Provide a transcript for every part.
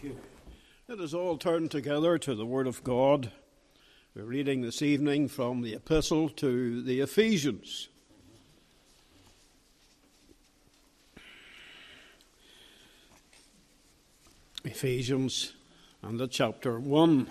Thank you. Let us all turn together to the Word of God. We're reading this evening from the Epistle to the Ephesians. Ephesians and the chapter 1.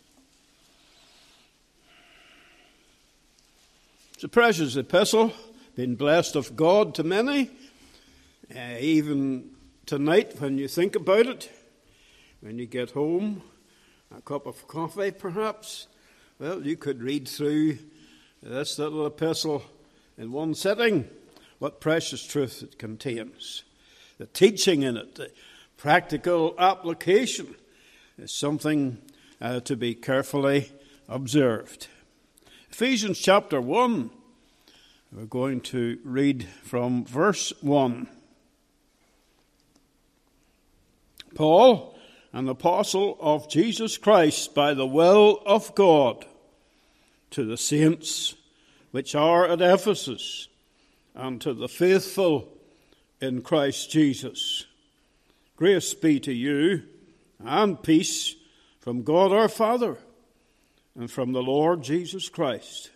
It's a precious epistle, been blessed of God to many, even tonight when you think about it, when you get home, a cup of coffee perhaps, well, you could read through this little epistle in one sitting. What precious truth it contains. The teaching in it, the practical application is something to be carefully observed. Ephesians chapter 1, we're going to read from verse 1. Paul, an apostle of Jesus Christ by the will of God, to the saints which are at Ephesus, and to the faithful in Christ Jesus. Grace be to you, and peace from God our Father, and from the Lord Jesus Christ.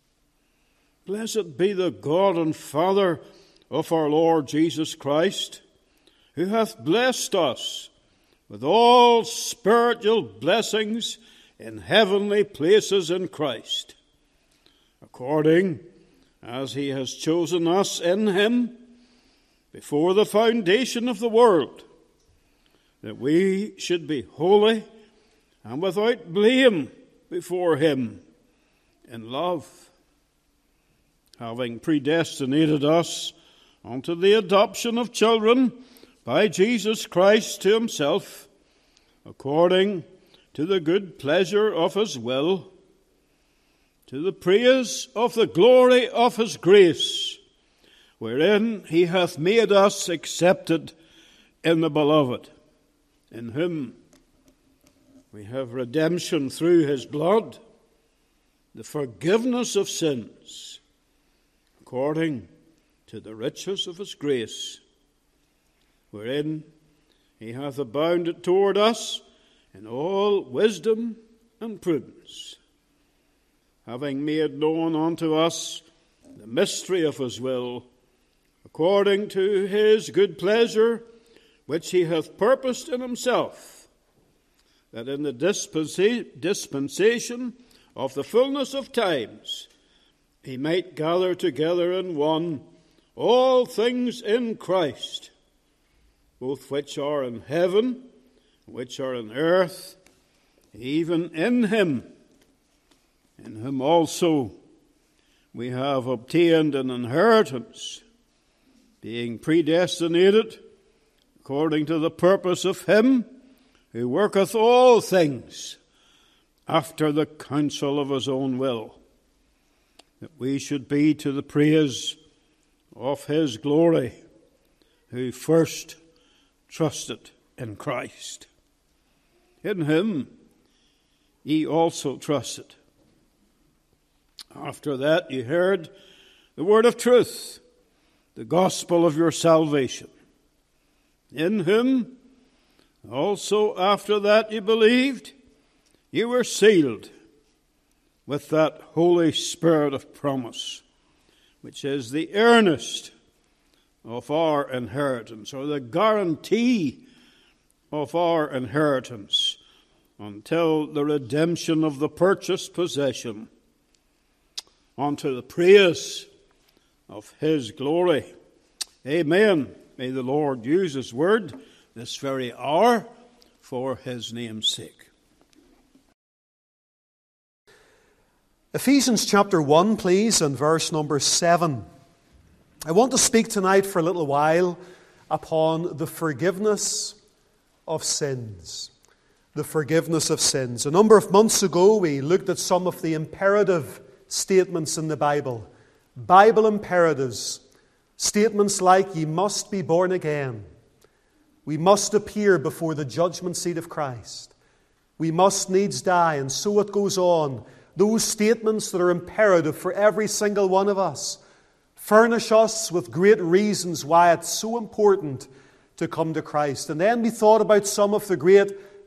Blessed be the God and Father of our Lord Jesus Christ, who hath blessed us with all spiritual blessings in heavenly places in Christ, according as he has chosen us in him before the foundation of the world, that we should be holy and without blame before him in love, having predestinated us unto the adoption of children by Jesus Christ to himself, according to the good pleasure of his will, to the praise of the glory of his grace, wherein he hath made us accepted in the beloved, in whom we have redemption through his blood, the forgiveness of sins, according to the riches of his grace, wherein he hath abounded toward us in all wisdom and prudence, having made known unto us the mystery of his will, according to his good pleasure, which he hath purposed in himself, that in the dispensation of the fullness of times he might gather together in one all things in Christ, both which are in heaven, which are in earth, even in him, in whom also we have obtained an inheritance, being predestinated according to the purpose of him who worketh all things after the counsel of his own will, that we should be to the praise of his glory, who first trusted in Christ. In him ye also trusted. After that ye heard the word of truth, the gospel of your salvation. In him also after that ye believed, ye were sealed with that Holy Spirit of promise, which is the earnest of our inheritance, or the guarantee of our inheritance, until the redemption of the purchased possession, unto the praise of his glory. Amen. May the Lord use his word this very hour for his name's sake. Ephesians chapter 1, please, and verse number 7. I want to speak tonight for a little while upon the forgiveness of sins. The forgiveness of sins. A number of months ago, we looked at some of the imperative statements in the Bible. Bible imperatives. Statements like, ye must be born again. We must appear before the judgment seat of Christ. We must needs die, and so it goes on. Those statements that are imperative for every single one of us furnish us with great reasons why it's so important to come to Christ. And then we thought about some of the great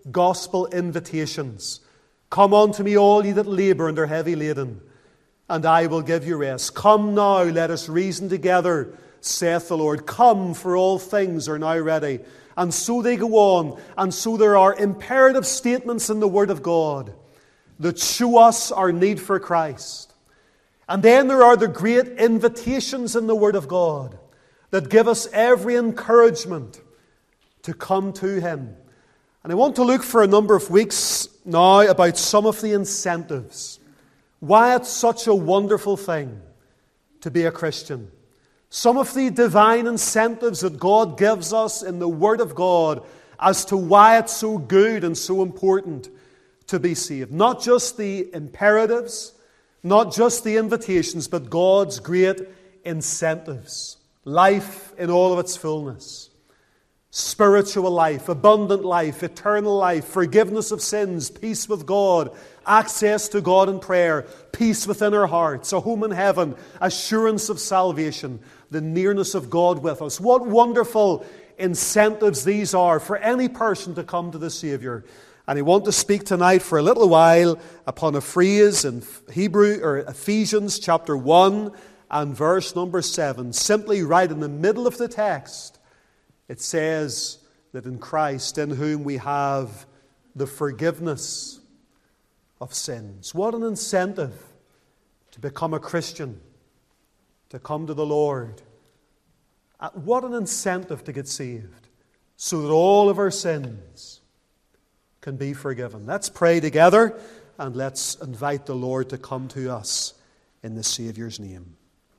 gospel invitations. Come unto me, all ye that labour and are heavy laden, and I will give you rest. Come now, let us reason together, saith the Lord. Come, for all things are now ready. And so they go on. And so there are imperative statements in the Word of God that show us our need for Christ. And then there are the great invitations in the Word of God that give us every encouragement to come to Him. And I want to look for a number of weeks now about some of the incentives. Why it's such a wonderful thing to be a Christian. Some of the divine incentives that God gives us in the Word of God as to why it's so good and so important to be saved. Not just the imperatives, not just the invitations, but God's great incentives. Life in all of its fullness. Spiritual life, abundant life, eternal life, forgiveness of sins, peace with God, access to God in prayer, peace within our hearts, a home in heaven, assurance of salvation, the nearness of God with us. What wonderful incentives these are for any person to come to the Saviour. And I want to speak tonight for a little while upon a phrase in Ephesians chapter 1 and verse number 7. Simply right in the middle of the text, it says that in Christ, in whom we have the forgiveness of sins. What an incentive to become a Christian, to come to the Lord. What an incentive to get saved, so that all of our sins can be forgiven. Let's pray together and let's invite the Lord to come to us in the Saviour's name.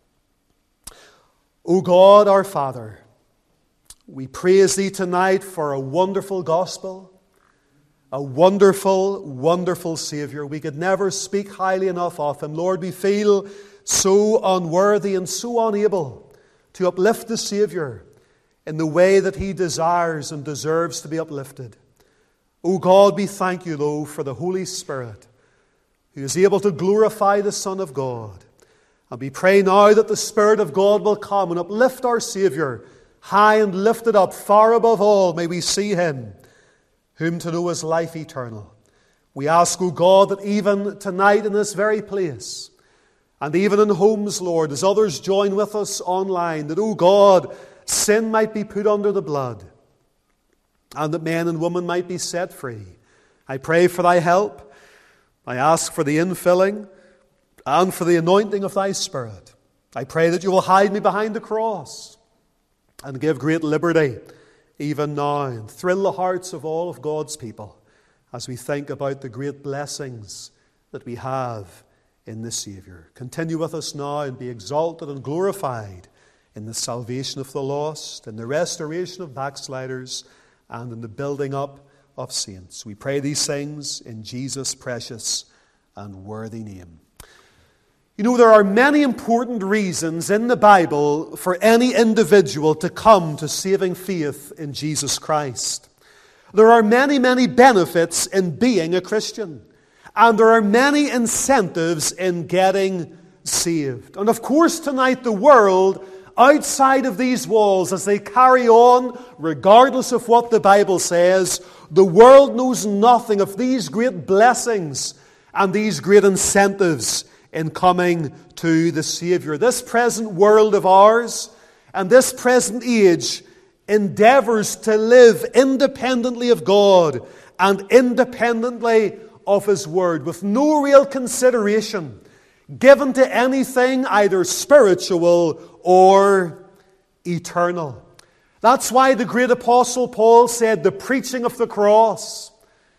O God, our Father, we praise Thee tonight for a wonderful gospel, a wonderful, wonderful Saviour. We could never speak highly enough of Him. Lord, we feel so unworthy and so unable to uplift the Saviour in the way that He desires and deserves to be uplifted. O God, we thank You, though, for the Holy Spirit, who is able to glorify the Son of God. And we pray now that the Spirit of God will come and uplift our Saviour, high and lifted up, far above all, may we see Him, whom to know is life eternal. We ask, O God, that even tonight in this very place, and even in homes, Lord, as others join with us online, that, O God, sin might be put under the blood, and that men and women might be set free. I pray for Thy help. I ask for the infilling and for the anointing of Thy Spirit. I pray that You will hide me behind the cross and give great liberty even now, and thrill the hearts of all of God's people as we think about the great blessings that we have in the Saviour. Continue with us now and be exalted and glorified in the salvation of the lost, in the restoration of backsliders, and in the building up of saints. We pray these things in Jesus' precious and worthy name. You know, there are many important reasons in the Bible for any individual to come to saving faith in Jesus Christ. There are many, many benefits in being a Christian. And there are many incentives in getting saved. And of course tonight the world outside of these walls, as they carry on, regardless of what the Bible says, the world knows nothing of these great blessings and these great incentives in coming to the Saviour. This present world of ours and this present age endeavours to live independently of God and independently of His Word, with no real consideration given to anything either spiritual or eternal. That's why the great Apostle Paul said, the preaching of the cross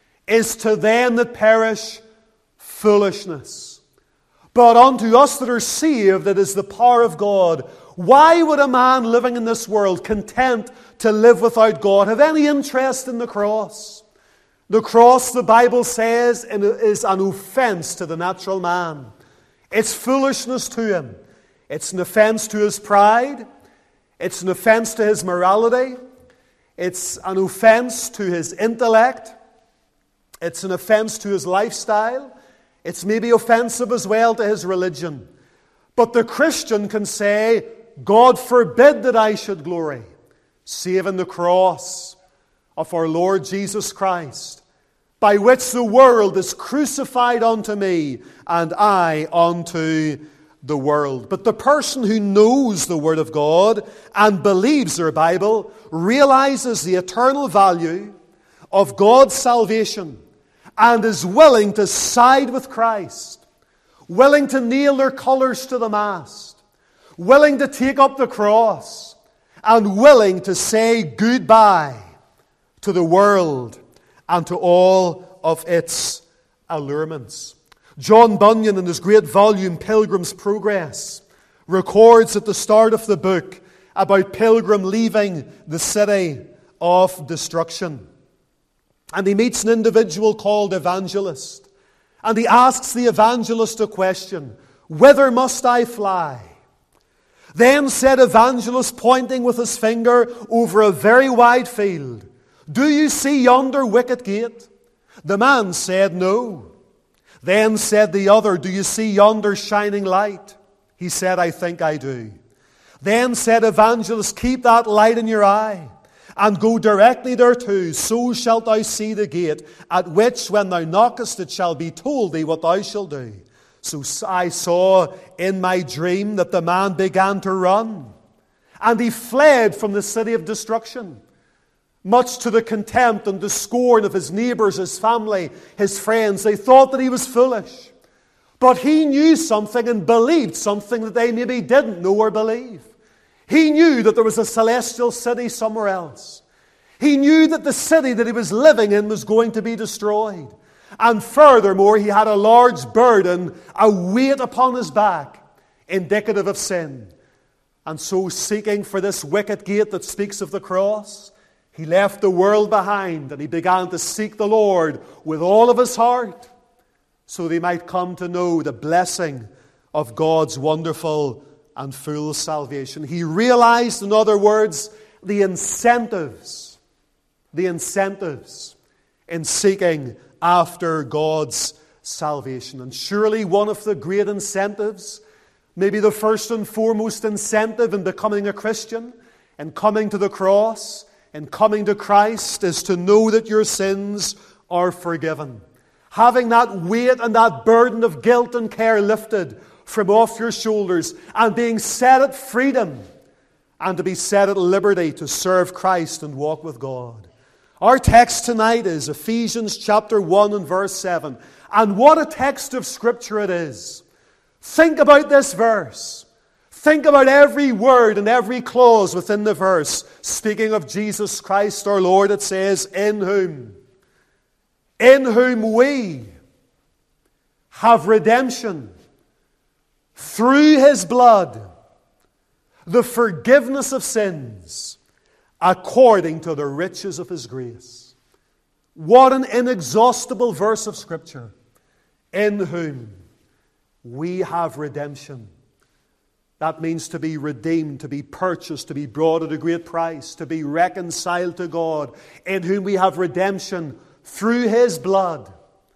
is to them that perish foolishness. But unto us that are saved, it is the power of God. Why would a man living in this world, content to live without God, have any interest in the cross? The cross, the Bible says, is an offense to the natural man. It's foolishness to him. It's an offense to his pride. It's an offense to his morality. It's an offense to his intellect. It's an offense to his lifestyle. It's maybe offensive as well to his religion. But the Christian can say, God forbid that I should glory, save in the cross of our Lord Jesus Christ, by which the world is crucified unto me, and I unto the world. But the person who knows the Word of God and believes their Bible realizes the eternal value of God's salvation and is willing to side with Christ, willing to nail their colours to the mast, willing to take up the cross, and willing to say goodbye to the world and to all of its allurements. John Bunyan, in his great volume Pilgrim's Progress, records at the start of the book about Pilgrim leaving the city of destruction. And he meets an individual called Evangelist. And he asks the evangelist a question: "Whither must I fly?" Then said Evangelist, pointing with his finger over a very wide field, "Do you see yonder wicket gate?" The man said, "No." Then said the other, "Do you see yonder shining light?" He said, "I think I do." Then said Evangelist, "Keep that light in your eye, and go directly thereto, so shalt thou see the gate, at which when thou knockest it shall be told thee what thou shalt do." So I saw in my dream that the man began to run, and he fled from the city of destruction, much to the contempt and the scorn of his neighbours, his family, his friends. They thought that he was foolish. But he knew something and believed something that they maybe didn't know or believe. He knew that there was a celestial city somewhere else. He knew that the city that he was living in was going to be destroyed. And furthermore, he had a large burden, a weight upon his back, indicative of sin. And so, seeking for this wicket gate that speaks of the cross, he left the world behind and he began to seek the Lord with all of his heart, so that he might come to know the blessing of God's wonderful and full salvation. He realized, in other words, the incentives in seeking after God's salvation. And surely one of the great incentives, maybe the first and foremost incentive in becoming a Christian and coming to the cross and coming to Christ, is to know that your sins are forgiven. Having that weight and that burden of guilt and care lifted from off your shoulders, and being set at freedom and to be set at liberty to serve Christ and walk with God. Our text tonight is Ephesians chapter 1 and verse 7. And what a text of Scripture it is. Think about this verse. Think about every word and every clause within the verse. Speaking of Jesus Christ our Lord, it says, in whom we have redemption through His blood, the forgiveness of sins, according to the riches of His grace. What an inexhaustible verse of Scripture. In whom we have redemption. That means to be redeemed, to be purchased, to be brought at a great price, to be reconciled to God. In whom we have redemption through His blood.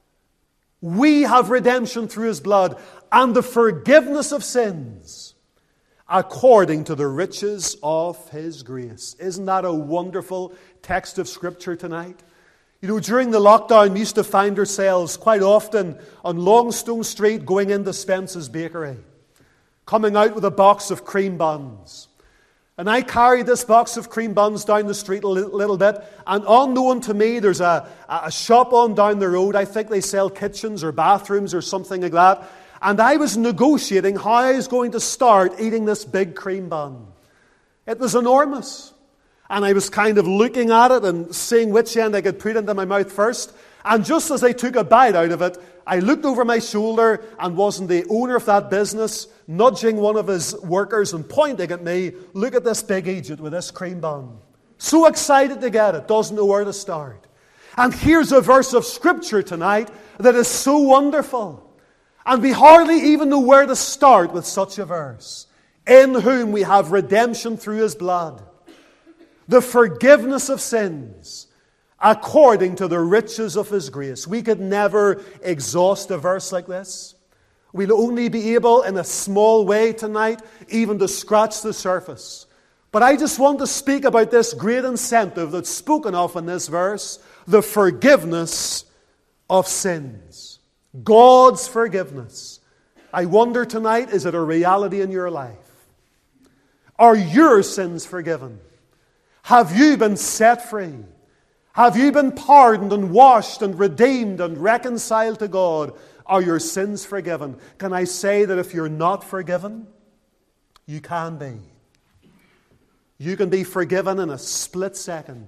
We have redemption through His blood and the forgiveness of sins according to the riches of His grace. Isn't that a wonderful text of Scripture tonight? You know, during the lockdown, we used to find ourselves quite often on Longstone Street going into Spence's Bakery, coming out with a box of cream buns. And I carried this box of cream buns down the street a little bit, and unknown to me, there's a shop on down the road. I think they sell kitchens or bathrooms or something like that. And I was negotiating how I was going to start eating this big cream bun. It was enormous. And I was kind of looking at it and seeing which end I could put into my mouth first. And just as I took a bite out of it, I looked over my shoulder, and wasn't the owner of that business nudging one of his workers and pointing at me, "Look at this big Egypt with this cream bun." So excited to get it, doesn't know where to start. And here's a verse of Scripture tonight that is so wonderful. And we hardly even know where to start with such a verse. In whom we have redemption through His blood, the forgiveness of sins, according to the riches of His grace. We could never exhaust a verse like this. We'll only be able, in a small way tonight, even to scratch the surface. But I just want to speak about this great incentive that's spoken of in this verse, the forgiveness of sins. God's forgiveness. I wonder tonight, is it a reality in your life? Are your sins forgiven? Have you been set free? Have you been pardoned and washed and redeemed and reconciled to God? Are your sins forgiven? Can I say that if you're not forgiven, you can be. You can be forgiven in a split second.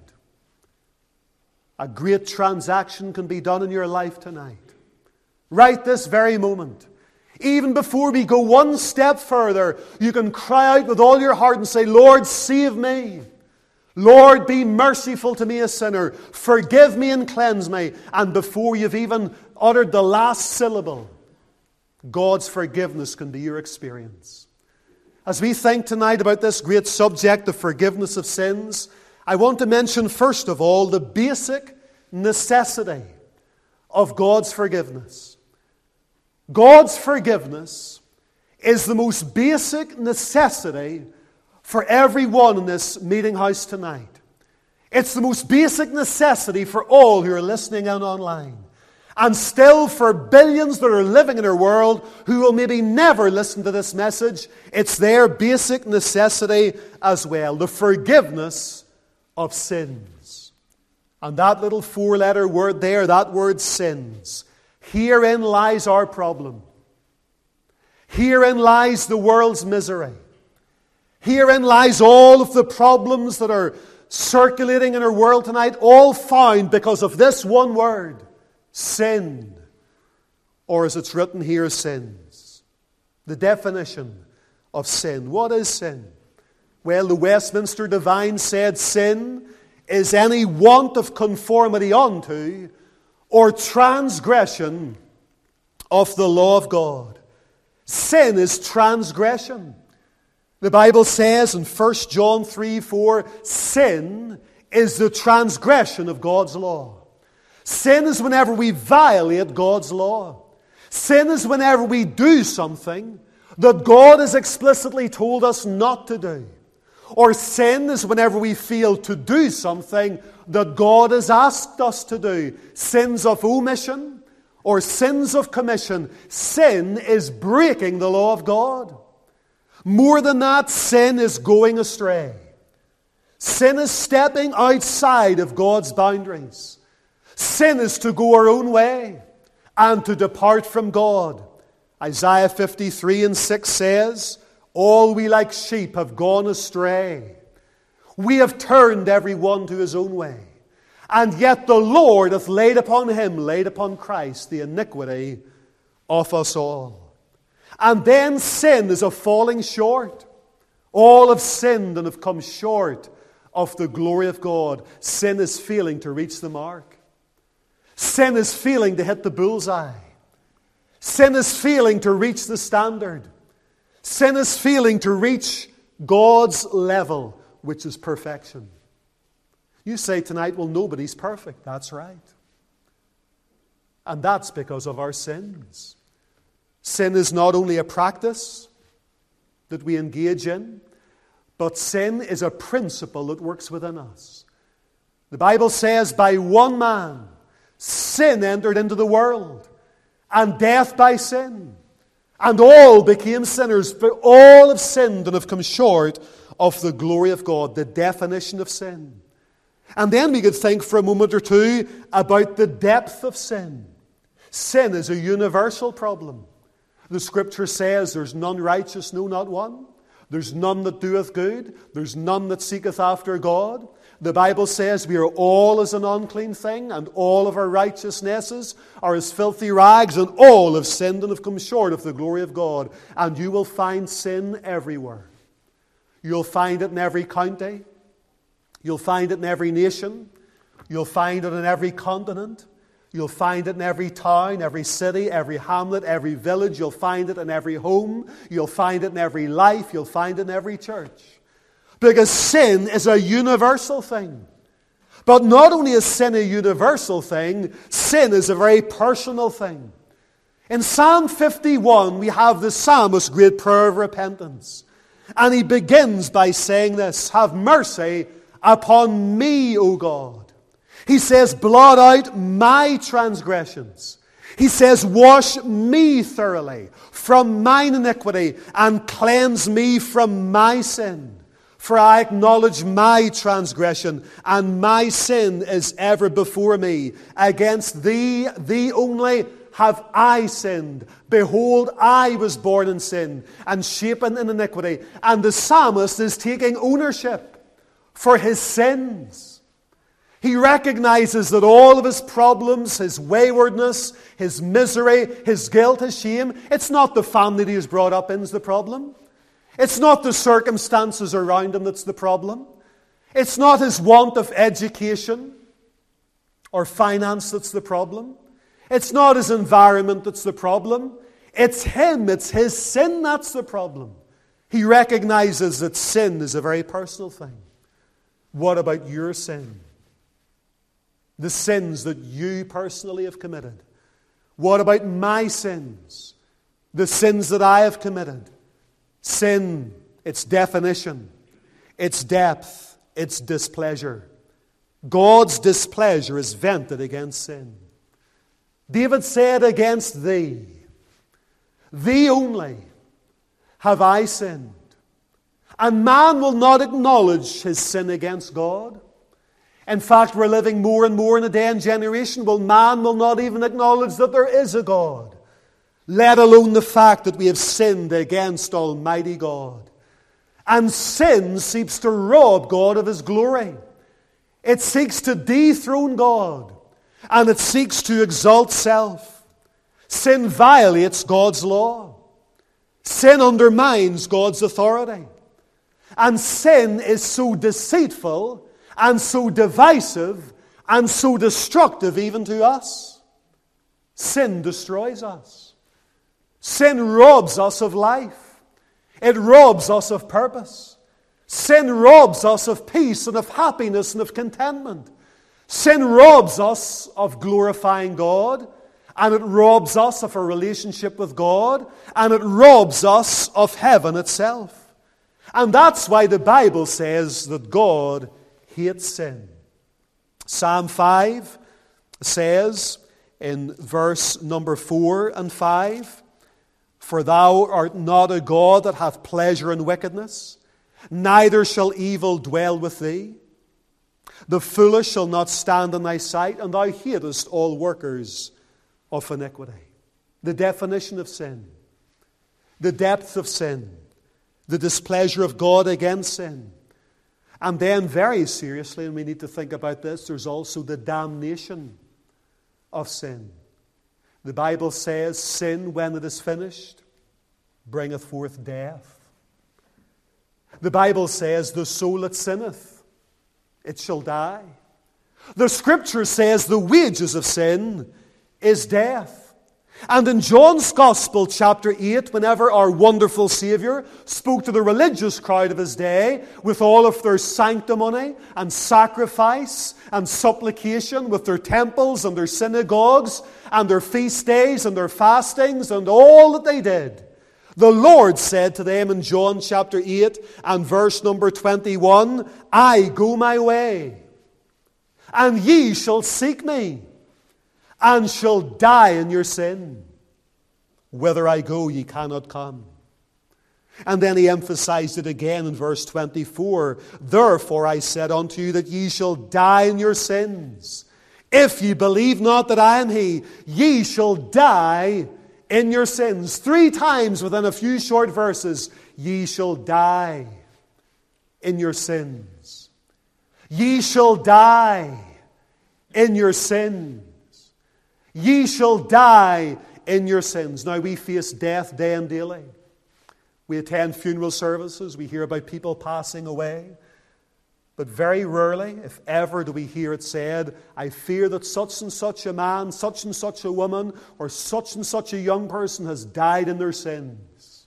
A great transaction can be done in your life tonight. Right this very moment. Even before we go one step further, you can cry out with all your heart and say, Lord, save me. Lord, be merciful to me, a sinner. Forgive me and cleanse me. And before you've even uttered the last syllable, God's forgiveness can be your experience. As we think tonight about this great subject, the forgiveness of sins, I want to mention first of all the basic necessity of God's forgiveness. God's forgiveness is the most basic necessity for everyone in this meeting house tonight. It's the most basic necessity for all who are listening in online. And still for billions that are living in our world who will maybe never listen to this message, it's their basic necessity as well. The forgiveness of sins. And that little four-letter word there, that word sins, herein lies our problem. Herein lies the world's misery. Herein lies all of the problems that are circulating in our world tonight, all found because of this one word, sin. Or as it's written here, sins. The definition of sin. What is sin? Well, the Westminster Divine said sin is any want of conformity unto or transgression of the law of God. Sin is transgression. The Bible says in 1 John 3:4, sin is the transgression of God's law. Sin is whenever we violate God's law. Sin is whenever we do something that God has explicitly told us not to do. Or sin is whenever we fail to do something that God has asked us to do. Sins of omission or sins of commission. Sin is breaking the law of God. More than that, sin is going astray. Sin is stepping outside of God's boundaries. Sin is to go our own way and to depart from God. Isaiah 53:6 says, all we like sheep have gone astray. We have turned every one to his own way. And yet the Lord hath laid upon him, laid upon Christ, the iniquity of us all. And then sin is a falling short. All have sinned and have come short of the glory of God. Sin is failing to reach the mark. Sin is failing to hit the bullseye. Sin is failing to reach the standard. Sin is failing to reach God's level, which is perfection. You say tonight, well, nobody's perfect. That's right. And that's because of our sins. Sin is not only a practice that we engage in, but sin is a principle that works within us. The Bible says, by one man, sin entered into the world, and death by sin. And all became sinners, but all have sinned and have come short of the glory of God, the definition of sin. And then we could think for a moment or two about the depth of sin. Sin is a universal problem. The Scripture says there's none righteous, no, not one. There's none that doeth good. There's none that seeketh after God. The Bible says we are all as an unclean thing, and all of our righteousnesses are as filthy rags, and all have sinned and have come short of the glory of God. And you will find sin everywhere. You'll find it in every county. You'll find it in every nation. You'll find it in every continent. You'll find it in every town, every city, every hamlet, every village. You'll find it in every home. You'll find it in every life. You'll find it in every church. Because sin is a universal thing. But not only is sin a universal thing, sin is a very personal thing. In Psalm 51, we have the psalmist's great prayer of repentance. And he begins by saying this, have mercy upon me, O God. He says, blot out my transgressions. He says, wash me thoroughly from mine iniquity and cleanse me from my sin. For I acknowledge my transgression, and my sin is ever before me. Against thee, thee only, have I sinned. Behold, I was born in sin, and shapen in iniquity. And the psalmist is taking ownership for his sins. He recognizes that all of his problems, his waywardness, his misery, his guilt, his shame, it's not the family that he was brought up in is the problem. It's not the circumstances around him that's the problem. It's not his want of education or finance that's the problem. It's not his environment that's the problem. It's him, it's his sin that's the problem. He recognizes that sin is a very personal thing. What about your sin? The sins that you personally have committed. What about my sins? The sins that I have committed. Sin, its definition, its depth, its displeasure. God's displeasure is vented against sin. David said, against thee, thee only, have I sinned. And man will not acknowledge his sin against God. In fact, we're living more and more in a day and generation where man will not even acknowledge that there is a God, let alone the fact that we have sinned against Almighty God. And sin seeks to rob God of His glory. It seeks to dethrone God, and it seeks to exalt self. Sin violates God's law. Sin undermines God's authority. And sin is so deceitful and so divisive and so destructive even to us. Sin destroys us. Sin robs us of life. It robs us of purpose. Sin robs us of peace and of happiness and of contentment. Sin robs us of glorifying God, and it robs us of a relationship with God, and it robs us of heaven itself. And that's why the Bible says that God hates sin. Psalm 5 says in verse number 4 and 5, for thou art not a God that hath pleasure in wickedness, neither shall evil dwell with thee. The foolish shall not stand in thy sight, and thou hatest all workers of iniquity. The definition of sin, the depth of sin, the displeasure of God against sin. And then very seriously, and we need to think about this, there's also the damnation of sin. The Bible says, sin, when it is finished, bringeth forth death. The Bible says, the soul that sinneth, it shall die. The Scripture says, the wages of sin is death. And in John's Gospel, chapter 8, whenever our wonderful Saviour spoke to the religious crowd of His day with all of their sanctimony and sacrifice and supplication, with their temples and their synagogues and their feast days and their fastings and all that they did, the Lord said to them in John chapter 8 and verse number 21, I go my way, and ye shall seek me, and shall die in your sin. Whither I go, ye cannot come. And then he emphasized it again in verse 24. Therefore I said unto you that ye shall die in your sins. If ye believe not that I am He, ye shall die in your sins. 3 times within a few short verses, ye shall die in your sins. Ye shall die in your sins. Ye shall die in your sins. Now, we face death day and daily. We attend funeral services. We hear about people passing away. But very rarely, if ever, do we hear it said, I fear that such and such a man, such and such a woman, or such and such a young person has died in their sins.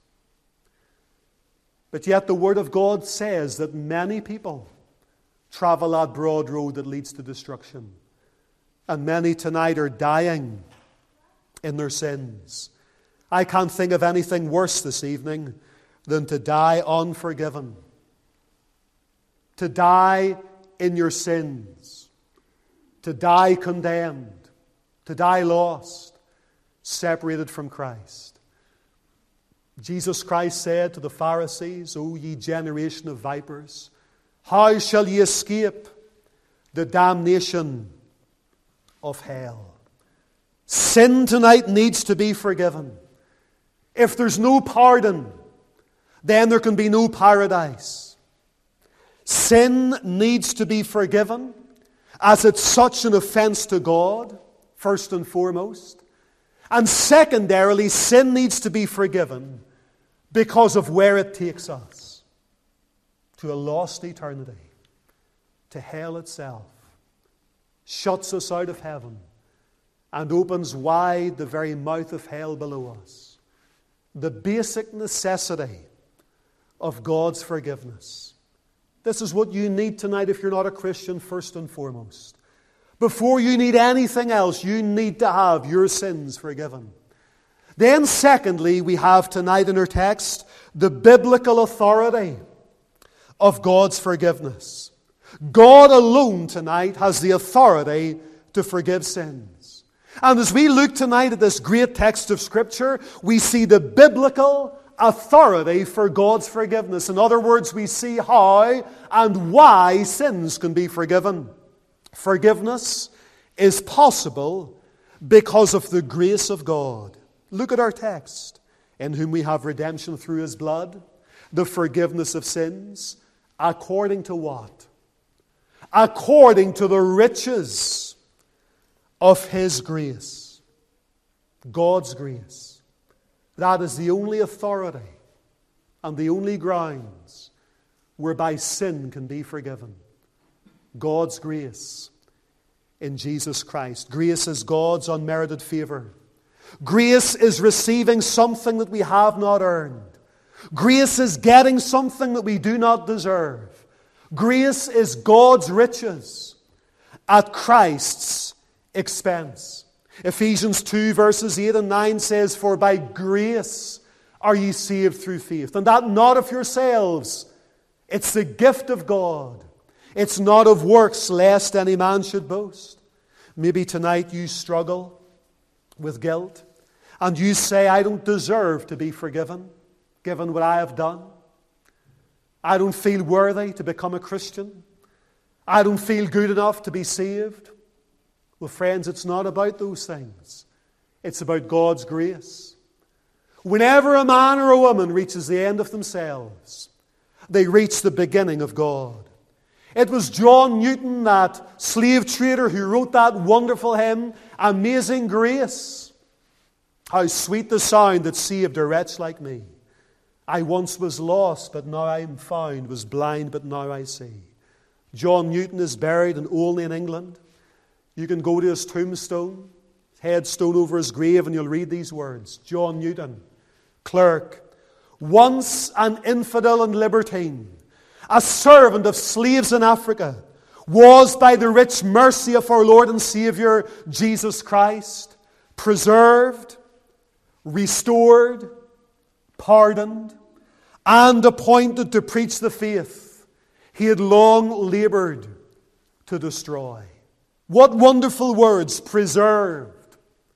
But yet the Word of God says that many people travel that broad road that leads to destruction. And many tonight are dying in their sins. I can't think of anything worse this evening than to die unforgiven. To die in your sins. to die condemned, to die lost, separated from Christ. Jesus Christ said to the Pharisees, O ye generation of vipers, how shall ye escape the damnation of hell? Sin tonight needs to be forgiven. If there's no pardon, then there can be no paradise. Sin needs to be forgiven, as it's such an offense to God, first and foremost. And secondarily, sin needs to be forgiven because of where it takes us. To a lost eternity. To hell itself. Shuts us out of heaven. And opens wide the very mouth of hell below us. The basic necessity of God's forgiveness. This is what you need tonight if you're not a Christian, first and foremost. Before you need anything else, you need to have your sins forgiven. Then secondly, we have tonight in our text the biblical authority of God's forgiveness. God alone tonight has the authority to forgive sins. And as we look tonight at this great text of Scripture, we see the biblical authority for God's forgiveness. In other words, we see how and why sins can be forgiven. Forgiveness is possible because of the grace of God. Look at our text. In whom we have redemption through His blood, the forgiveness of sins, according to what? According to the riches of His grace. God's grace. That is the only authority and the only grounds whereby sin can be forgiven. God's grace in Jesus Christ. Grace is God's unmerited favor. Grace is receiving something that we have not earned. Grace is getting something that we do not deserve. Grace is God's riches at Christ's expense. Ephesians 2 verses 8 and 9 says, For by grace are ye saved through faith, and that not of yourselves. It's the gift of God. It's not of works, lest any man should boast. Maybe tonight you struggle with guilt, and you say, I don't deserve to be forgiven, given what I have done. I don't feel worthy to become a Christian. I don't feel good enough to be saved. Well, friends, it's not about those things. It's about God's grace. Whenever a man or a woman reaches the end of themselves, they reach the beginning of God. It was John Newton, that slave trader, who wrote that wonderful hymn, Amazing Grace. How sweet the sound that saved a wretch like me. I once was lost, but now I am found, was blind, but now I see. John Newton is buried in Olney in England. You can go to his tombstone, headstone over his grave, and you'll read these words. John Newton, clerk, once an infidel and libertine, a servant of slaves in Africa, was by the rich mercy of our Lord and Saviour Jesus Christ preserved, restored, pardoned, and appointed to preach the faith he had long labored to destroy. What wonderful words! Preserved,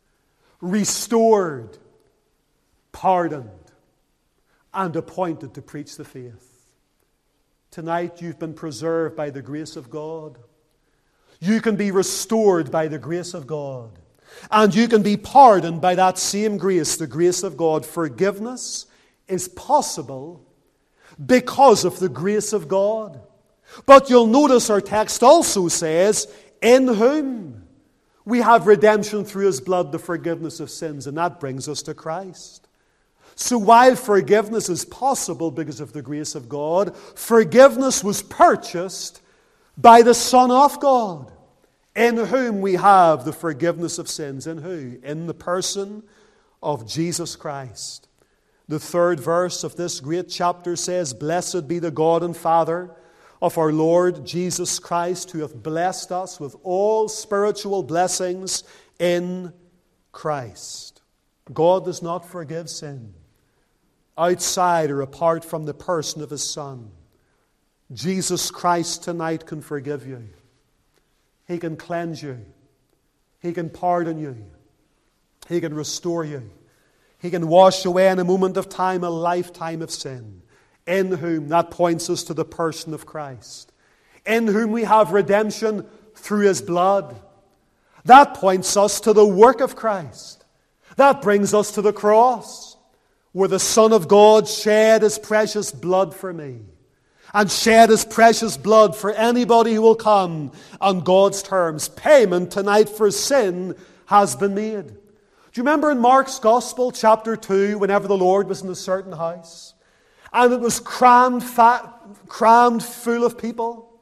restored, pardoned, and appointed to preach the faith. Tonight you've been preserved by the grace of God. You can be restored by the grace of God. And you can be pardoned by that same grace, the grace of God. Forgiveness is possible because of the grace of God. But you'll notice our text also says, in whom we have redemption through His blood, the forgiveness of sins. And that brings us to Christ. So while forgiveness is possible because of the grace of God, forgiveness was purchased by the Son of God, in whom we have the forgiveness of sins. In who? In the person of Jesus Christ. The third verse of this great chapter says, Blessed be the God and Father of our Lord Jesus Christ, who hath blessed us with all spiritual blessings in Christ. God does not forgive sin outside or apart from the person of His Son. Jesus Christ tonight can forgive you. He can cleanse you. He can pardon you. He can restore you. He can wash away in a moment of time a lifetime of sin. In whom, that points us to the person of Christ. In whom we have redemption through His blood. That points us to the work of Christ. That brings us to the cross, where the Son of God shed His precious blood for me. And shed His precious blood for anybody who will come on God's terms. Payment tonight for sin has been made. Do you remember in Mark's Gospel, chapter 2, whenever the Lord was in a certain house, and it was crammed full of people,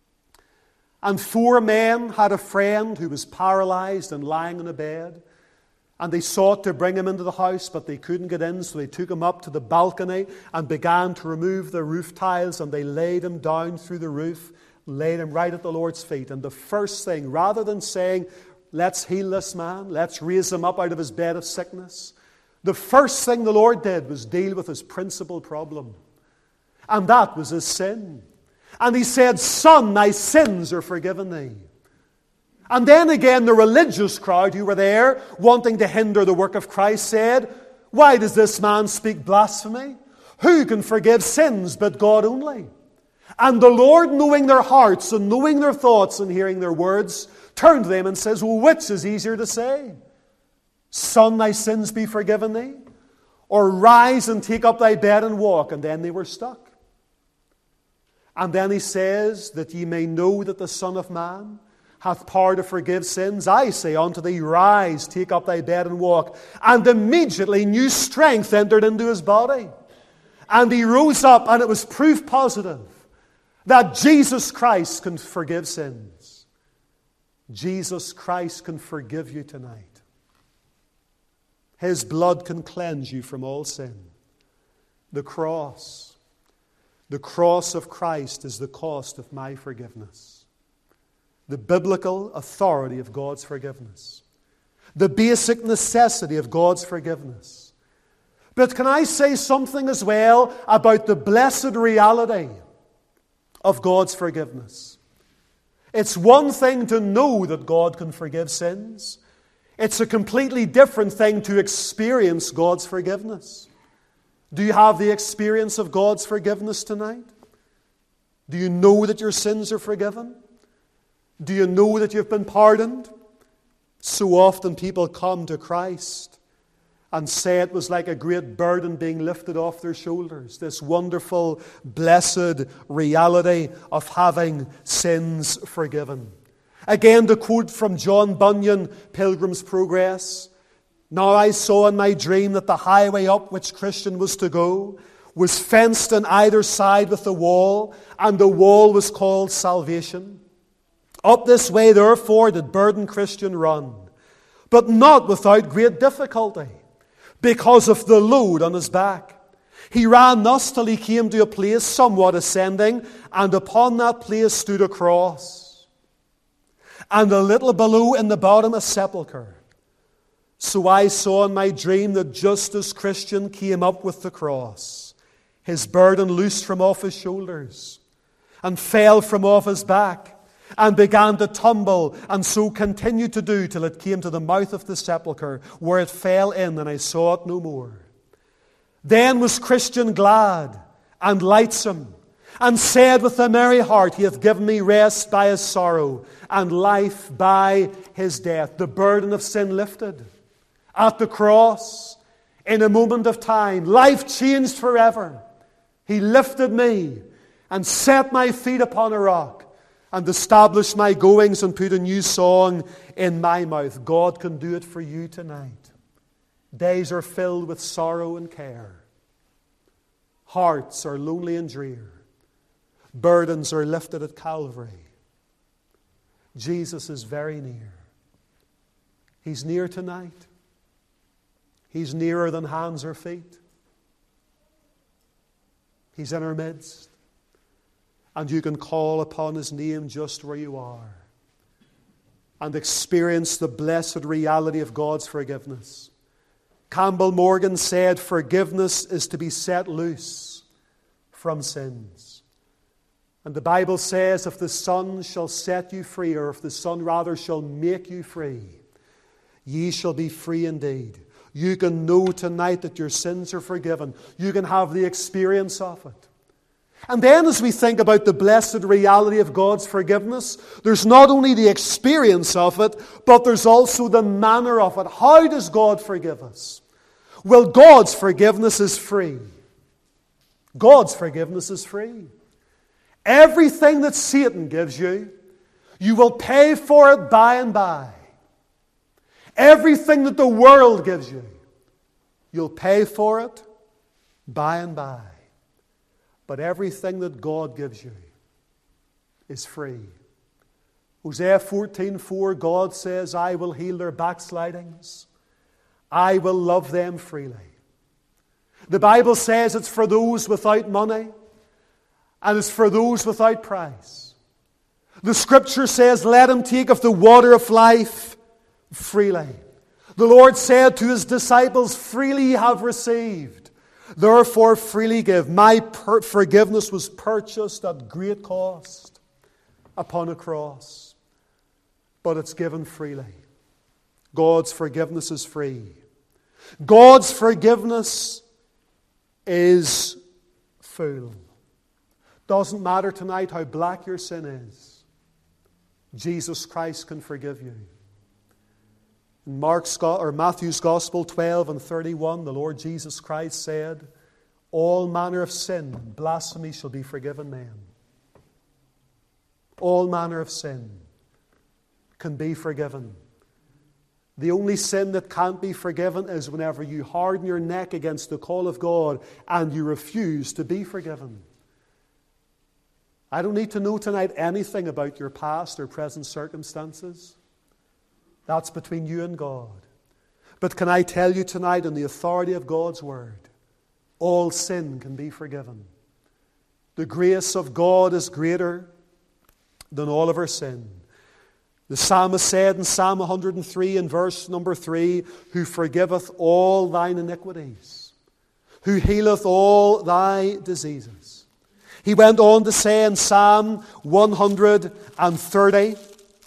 and 4 men had a friend who was paralyzed and lying on a bed, and they sought to bring him into the house, but they couldn't get in, so they took him up to the balcony and began to remove the roof tiles, and they laid him down through the roof, laid him right at the Lord's feet. And the first thing, rather than saying, let's heal this man, let's raise him up out of his bed of sickness, the first thing the Lord did was deal with his principal problem. And that was his sin. And He said, Son, thy sins are forgiven thee. And then again, the religious crowd who were there, wanting to hinder the work of Christ, said, why does this man speak blasphemy? Who can forgive sins but God only? And the Lord, knowing their hearts and knowing their thoughts and hearing their words, turned to them and says, well, which is easier to say? Son, thy sins be forgiven thee? Or rise and take up thy bed and walk? And then they were stuck. And then He says, that ye may know that the Son of Man hath power to forgive sins. I say unto thee, rise, take up thy bed and walk. And immediately new strength entered into his body. And he rose up, and it was proof positive that Jesus Christ can forgive sins. Jesus Christ can forgive you tonight. His blood can cleanse you from all sin. The cross of Christ is the cost of my forgiveness. The biblical authority of God's forgiveness. The basic necessity of God's forgiveness. But can I say something as well about the blessed reality of God's forgiveness? It's one thing to know that God can forgive sins. It's a completely different thing to experience God's forgiveness. Do you have the experience of God's forgiveness tonight? Do you know that your sins are forgiven? Do you know that you've been pardoned? So often people come to Christ and say it was like a great burden being lifted off their shoulders. This wonderful, blessed reality of having sins forgiven. Again, the quote from John Bunyan, Pilgrim's Progress. Now I saw in my dream that the highway up which Christian was to go was fenced on either side with a wall, and the wall was called salvation. Up this way, therefore, did burdened Christian run, but not without great difficulty, because of the load on his back. He ran thus till he came to a place somewhat ascending, and upon that place stood a cross, and a little below in the bottom a sepulchre. So I saw in my dream that just as Christian came up with the cross, his burden loosed from off his shoulders, and fell from off his back, and began to tumble, and so continued to do till it came to the mouth of the sepulchre, where it fell in, and I saw it no more. Then was Christian glad and lightsome, and said with a merry heart, He hath given me rest by His sorrow, and life by His death. The burden of sin lifted at the cross, in a moment of time. Life changed forever. He lifted me and set my feet upon a rock, and established my goings, and put a new song in my mouth. God can do it for you tonight. Days are filled with sorrow and care. Hearts are lonely and drear. Burdens are lifted at Calvary. Jesus is very near. He's near tonight. He's nearer than hands or feet. He's in our midst. And you can call upon His name just where you are and experience the blessed reality of God's forgiveness. Campbell Morgan said, forgiveness is to be set loose from sins. And the Bible says, if the Son shall set you free, or if the Son rather shall make you free, ye shall be free indeed. You can know tonight that your sins are forgiven. You can have the experience of it. And then as we think about the blessed reality of God's forgiveness, there's not only the experience of it, but there's also the manner of it. How does God forgive us? Well, God's forgiveness is free. God's forgiveness is free. Everything that Satan gives you, you will pay for it by and by. Everything that the world gives you, you'll pay for it by and by. But everything that God gives you is free. Hosea 14:4, God says, I will heal their backslidings. I will love them freely. The Bible says it's for those without money, and it's for those without price. The Scripture says, let him take of the water of life freely. The Lord said to his disciples, freely ye have received, therefore freely give. My forgiveness was purchased at great cost upon a cross, but it's given freely. God's forgiveness is free. God's forgiveness is full. Doesn't matter tonight how black your sin is. Jesus Christ can forgive you. In Matthew's Gospel 12:31, the Lord Jesus Christ said, all manner of sin and blasphemy shall be forgiven them. All manner of sin can be forgiven. The only sin that can't be forgiven is whenever you harden your neck against the call of God and you refuse to be forgiven. I don't need to know tonight anything about your past or present circumstances. That's between you and God. But can I tell you tonight, in the authority of God's Word, all sin can be forgiven. The grace of God is greater than all of our sin. The psalmist said in Psalm 103 in verse number 3, who forgiveth all thine iniquities, who healeth all thy diseases. He went on to say in Psalm 130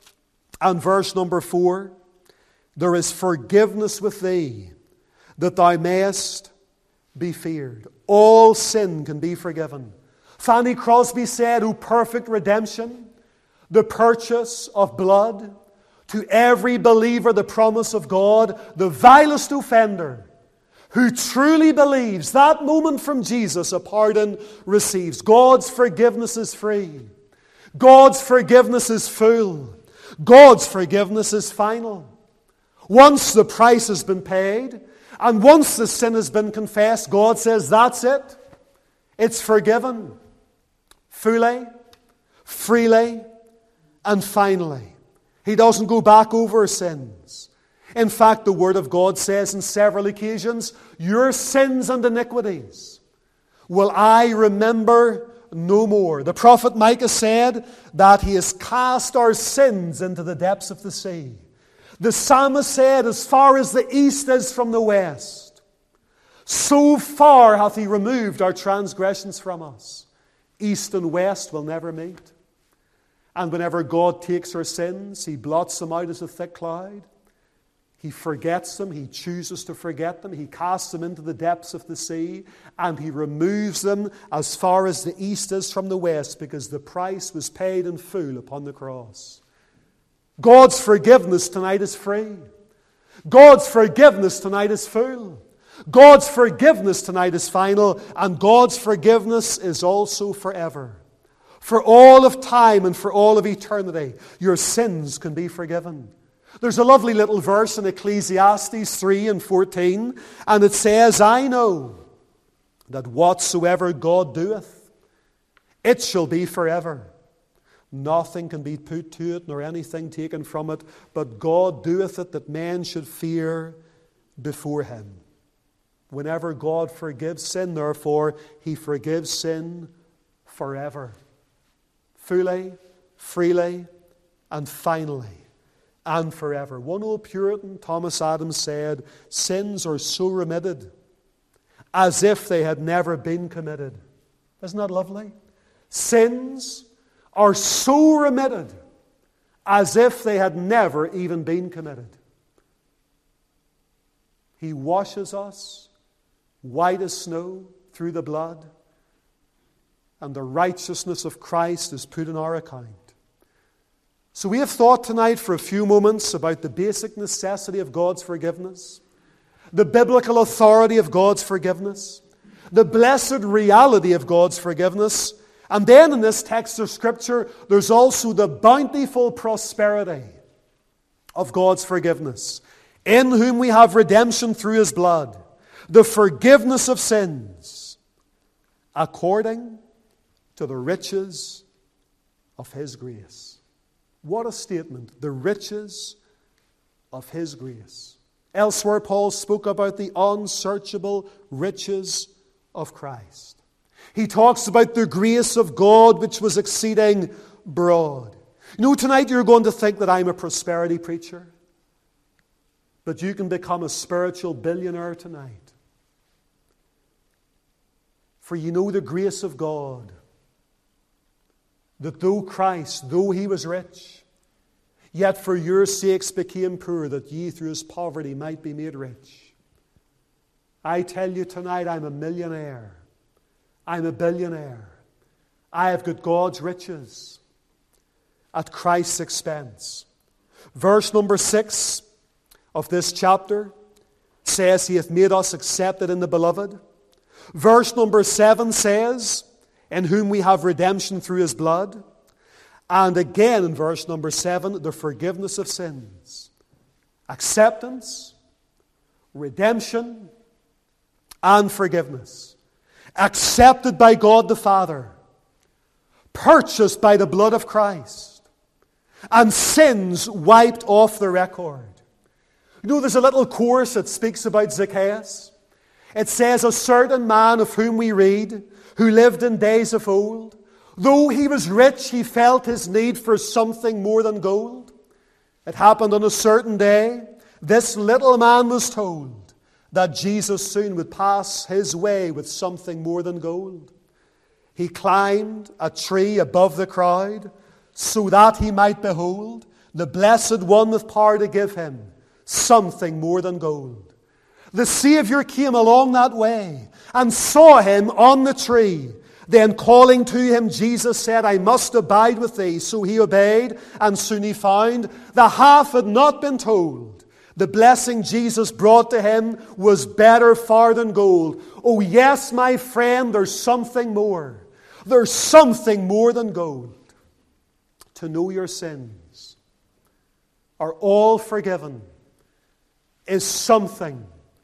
and verse number 4, there is forgiveness with thee, that thou mayest be feared. All sin can be forgiven. Fanny Crosby said, O perfect redemption, the purchase of blood, to every believer the promise of God, the vilest offender who truly believes, that moment from Jesus a pardon receives. God's forgiveness is free. God's forgiveness is full. God's forgiveness is final. Once the price has been paid, and once the sin has been confessed, God says, that's it. It's forgiven. Fully, freely, and finally. He doesn't go back over sins. In fact, the Word of God says in several occasions, your sins and iniquities will I remember no more. The prophet Micah said that he has cast our sins into the depths of the sea. The psalmist said, as far as the east is from the west, so far hath he removed our transgressions from us. East and west will never meet. And whenever God takes our sins, He blots them out as a thick cloud. He forgets them. He chooses to forget them. He casts them into the depths of the sea. And He removes them as far as the east is from the west, because the price was paid in full upon the cross. God's forgiveness tonight is free. God's forgiveness tonight is full. God's forgiveness tonight is final. And God's forgiveness is also forever. For all of time and for all of eternity, your sins can be forgiven. There's a lovely little verse in Ecclesiastes 3:14, and it says, I know that whatsoever God doeth, it shall be forever. Nothing can be put to it, nor anything taken from it, but God doeth it that men should fear before Him. Whenever God forgives sin, therefore, He forgives sin forever. Fully, freely, and finally, and forever. One old Puritan, Thomas Adams, said, sins are so remitted as if they had never been committed. Isn't that lovely? Sins are so remitted as if they had never even been committed. He washes us white as snow through the blood, and the righteousness of Christ is put in our account. So we have thought tonight for a few moments about the basic necessity of God's forgiveness, the biblical authority of God's forgiveness, the blessed reality of God's forgiveness, and then in this text of Scripture, there's also the bountiful prosperity of God's forgiveness, in whom we have redemption through His blood, the forgiveness of sins, according to the riches of His grace. What a statement! The riches of His grace. Elsewhere, Paul spoke about the unsearchable riches of Christ. He talks about the grace of God which was exceeding broad. You know, tonight you're going to think that I'm a prosperity preacher, but you can become a spiritual billionaire tonight. For you know the grace of God, that though Christ, though He was rich, yet for your sakes became poor, that ye through His poverty might be made rich. I tell you tonight, I'm a millionaire. I'm a billionaire. I have got God's riches at Christ's expense. Verse number 6 of this chapter says, He hath made us accepted in the Beloved. Verse number 7 says, in whom we have redemption through His blood. And again in verse number 7, the forgiveness of sins. Acceptance, redemption, and forgiveness. Accepted by God the Father. Purchased by the blood of Christ. And sins wiped off the record. You know, there's a little chorus that speaks about Zacchaeus. It says, a certain man of whom we read, who lived in days of old, though he was rich, he felt his need for something more than gold. It happened on a certain day. This little man was told that Jesus soon would pass his way with something more than gold. He climbed a tree above the crowd so that he might behold the blessed one with power to give him something more than gold. The Savior came along that way and saw him on the tree. Then calling to him, Jesus said, I must abide with thee. So he obeyed, and soon he found the half had not been told. The blessing Jesus brought to him was better far than gold. Oh yes, my friend, there's something more. There's something more than gold. To know your sins are all forgiven is something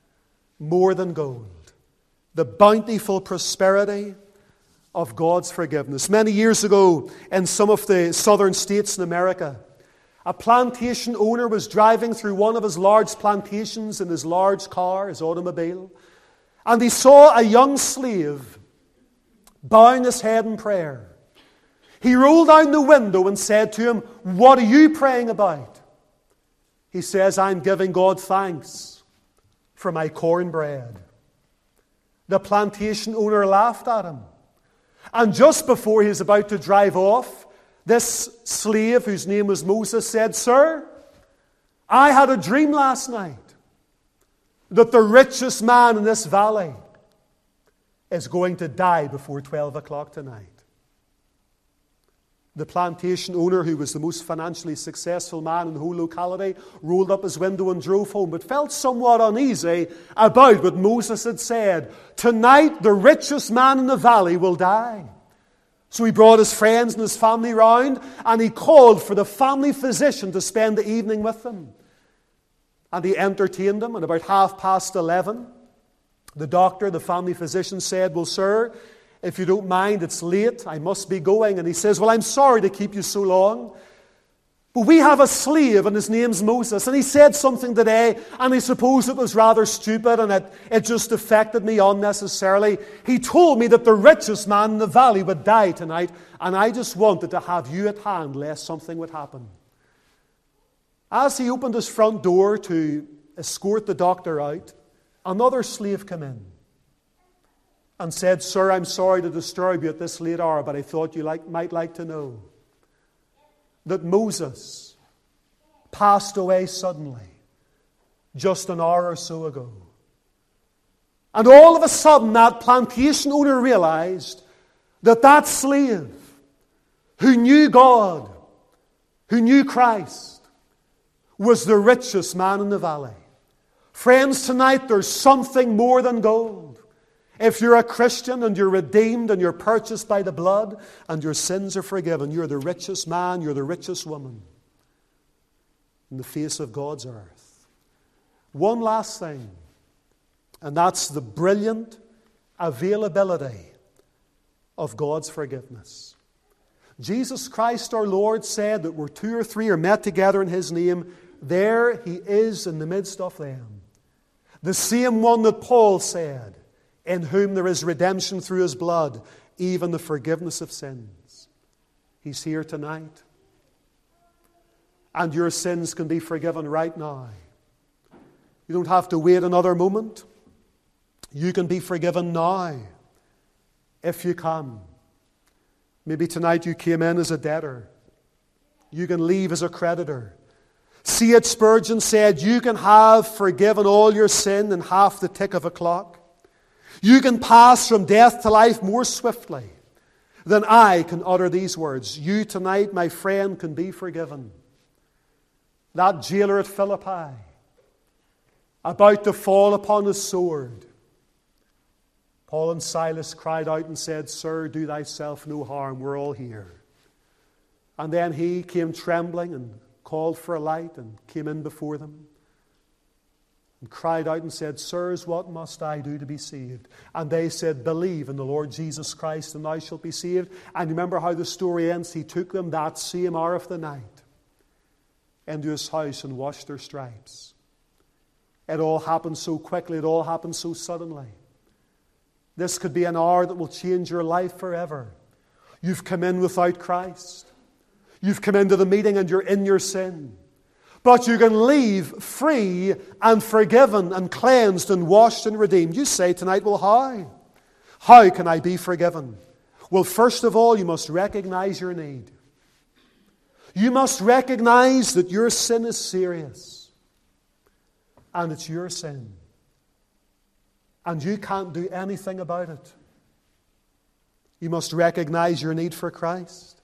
more than gold. The bountiful prosperity of God's forgiveness. Many years ago, in some of the southern states in America, a plantation owner was driving through one of his large plantations in his large car, his automobile, and he saw a young slave bowing his head in prayer. He rolled down the window and said to him, what are you praying about? He says, I'm giving God thanks for my cornbread. The plantation owner laughed at him. And just before he was about to drive off, this slave, whose name was Moses, said, Sir, I had a dream last night that the richest man in this valley is going to die before 12 o'clock tonight. The plantation owner, who was the most financially successful man in the whole locality, rolled up his window and drove home, but felt somewhat uneasy about what Moses had said. Tonight, the richest man in the valley will die. So he brought his friends and his family round, and he called for the family physician to spend the evening with them. And he entertained them, and about 11:30, the doctor, the family physician, said, well, sir, if you don't mind, it's late, I must be going. And he says, well, I'm sorry to keep you so long, but we have a slave and his name's Moses. And he said something today, and I suppose it was rather stupid and it just affected me unnecessarily. He told me that the richest man in the valley would die tonight, and I just wanted to have you at hand lest something would happen. As he opened his front door to escort the doctor out, another slave came in and said, Sir, I'm sorry to disturb you at this late hour, but I thought you might like to know that Moses passed away suddenly just an hour or so ago. And all of a sudden that plantation owner realized that that slave who knew God, who knew Christ, was the richest man in the valley. Friends, tonight there's something more than gold. If you're a Christian and you're redeemed and you're purchased by the blood and your sins are forgiven, you're the richest man, you're the richest woman in the face of God's earth. One last thing, and that's the brilliant availability of God's forgiveness. Jesus Christ our Lord said that where two or three are met together in His name, there He is in the midst of them. The same one that Paul said, in whom there is redemption through His blood, even the forgiveness of sins. He's here tonight. And your sins can be forgiven right now. You don't have to wait another moment. You can be forgiven now if you come. Maybe tonight you came in as a debtor. You can leave as a creditor. C.H. Spurgeon said, you can have forgiven all your sin in half the tick of a clock. You can pass from death to life more swiftly than I can utter these words. You tonight, my friend, can be forgiven. That jailer at Philippi, about to fall upon his sword, Paul and Silas cried out and said, Sir, do thyself no harm, we're all here. And then he came trembling and called for a light and came in before them and cried out and said, Sirs, what must I do to be saved? And they said, Believe in the Lord Jesus Christ and thou shalt be saved. And remember how the story ends. He took them that same hour of the night into his house and washed their stripes. It all happened so quickly. It all happened so suddenly. This could be an hour that will change your life forever. You've come in without Christ. You've come into the meeting and you're in your sin. But you can leave free and forgiven and cleansed and washed and redeemed. You say tonight, well, how? How can I be forgiven? Well, first of all, you must recognize your need. You must recognize that your sin is serious. And it's your sin. And you can't do anything about it. You must recognize your need for Christ.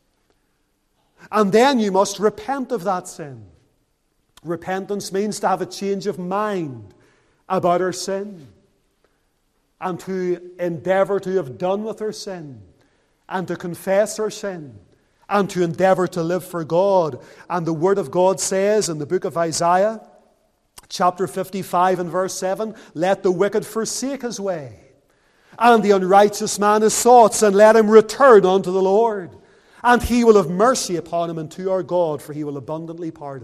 And then you must repent of that sin. Repentance means to have a change of mind about our sin and to endeavor to have done with our sin and to confess our sin and to endeavor to live for God. And the Word of God says in the book of Isaiah, chapter 55 and verse 7, let the wicked forsake his way, and the unrighteous man his thoughts, and let him return unto the Lord. And He will have mercy upon him and to our God, for He will abundantly pardon.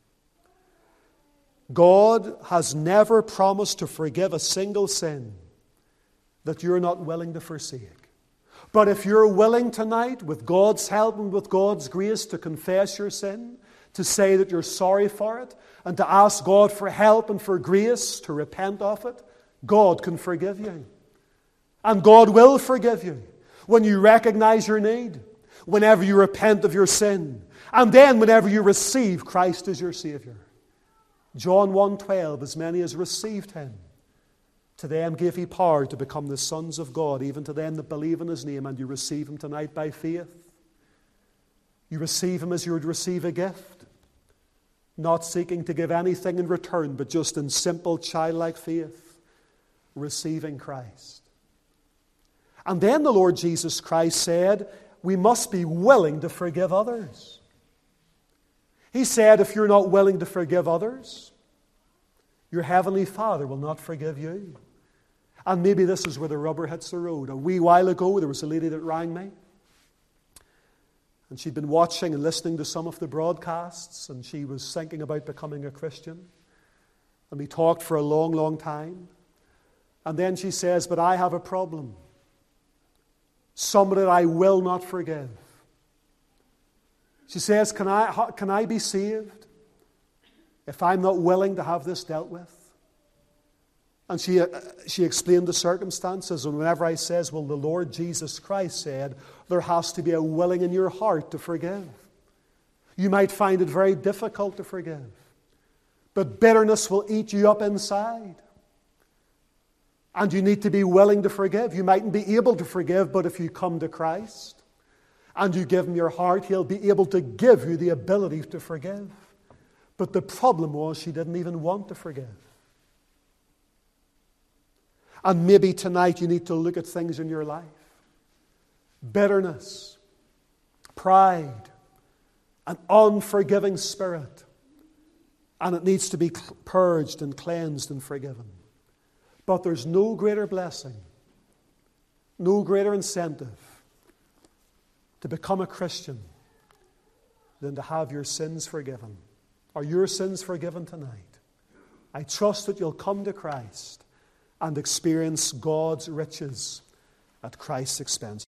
God has never promised to forgive a single sin that you're not willing to forsake. But if you're willing tonight, with God's help and with God's grace, to confess your sin, to say that you're sorry for it, and to ask God for help and for grace to repent of it, God can forgive you. And God will forgive you when you recognize your need, whenever you repent of your sin, and then whenever you receive Christ as your Savior. John 1:12, as many as received Him, to them gave He power to become the sons of God, even to them that believe in His name. And you receive Him tonight by faith. You receive Him as you would receive a gift, not seeking to give anything in return, but just in simple childlike faith, receiving Christ. And then the Lord Jesus Christ said, we must be willing to forgive others. He said, if you're not willing to forgive others, your Heavenly Father will not forgive you. And maybe this is where the rubber hits the road. A wee while ago, there was a lady that rang me. And she'd been watching and listening to some of the broadcasts, and she was thinking about becoming a Christian. And we talked for a long, long time. And then she says, but I have a problem. Somebody that I will not forgive. She says, can I be saved if I'm not willing to have this dealt with? And she explained the circumstances. And whenever I says, well, the Lord Jesus Christ said, there has to be a willing in your heart to forgive. You might find it very difficult to forgive. But bitterness will eat you up inside. And you need to be willing to forgive. You mightn't be able to forgive, but if you come to Christ and you give Him your heart, He'll be able to give you the ability to forgive. But the problem was she didn't even want to forgive. And maybe tonight you need to look at things in your life. Bitterness, pride, an unforgiving spirit. And it needs to be purged and cleansed and forgiven. But there's no greater blessing, no greater incentive to become a Christian than to have your sins forgiven. Are your sins forgiven tonight? I trust that you'll come to Christ and experience God's riches at Christ's expense.